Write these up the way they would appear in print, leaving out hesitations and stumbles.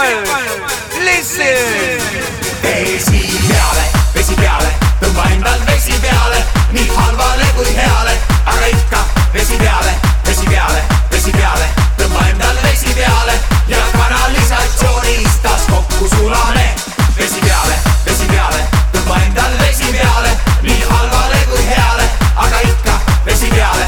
listen. Vesi peale, tõmba endal vesi peale, nii halvale kui heale, aga ikka vesi peale, tõmba endal vesi peale ja kanalisatsioonist taas kokku sulane. Vesi peale, tõmba endal vesi peale, nii halvale kui heale, aga ikka vesi peale,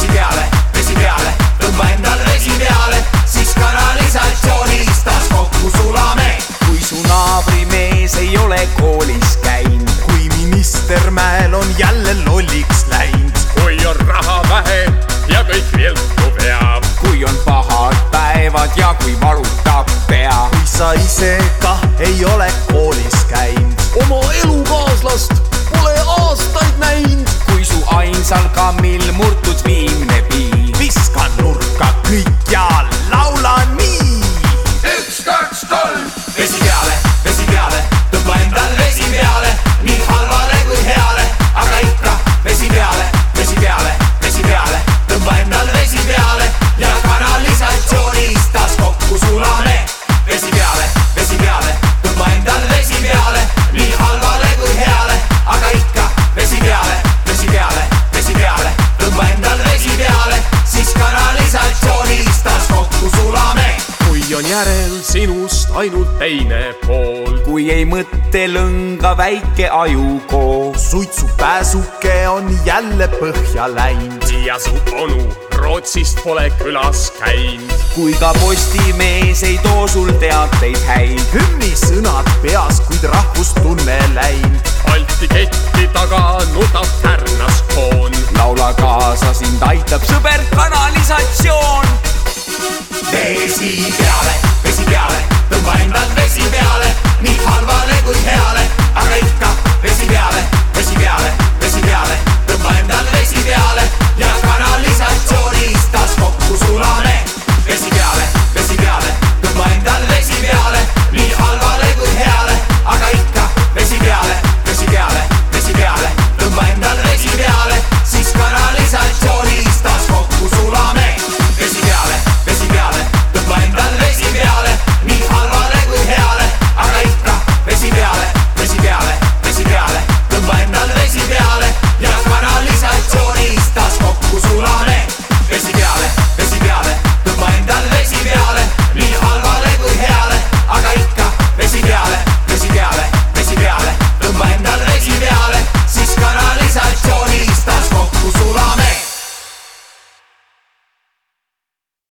tõmba endal vesi peale, siis kanalisatsioonist taas kokku sulame. Kui su naabrimees ei ole koolis käinud, kui ministermäel on jälle lolliks läinud, kui on raha vähe ja kõik vilku veab, kui on pahad päevad ja kui valutab pea, kui sa ise kah ei ole koolis käinud, oma elukaaslast pole aastaid näinud, kui su ainsal kammil murtud viimne piir, viskan nurka kõik ja laulan nii. 1, 2, 3 Vesi peale, tõmba endal vesi peale, nii halvale kui heale, aga ikka vesi peale, tõmba endal vesi peale ja kanalisatsioonist taas kokku sulane. Vesi peale, tõmba endal vesi peale, nii halvale kui heale, aga ikka vesi peale, tõmba endal vesi peale, siis kanalisatsioonist taas kokku sulame. kui on järel sinust ainult teine pool, kui ei mõtte lõnga väike ajukool, suitsupääsuke on jälle põhja läinud ja su onu Rootsist pole külas käinud, kui ka postimees ei too sul teateid häid, hümni sõnad peas, kuid rahvustunne läinud, Balti ketti taga nutab Kärnas koon, laula kaasa, sind aitab sõber kanalisatsioon. Vesi peale, tõmba endal vesi peale, nii halvale kui heale,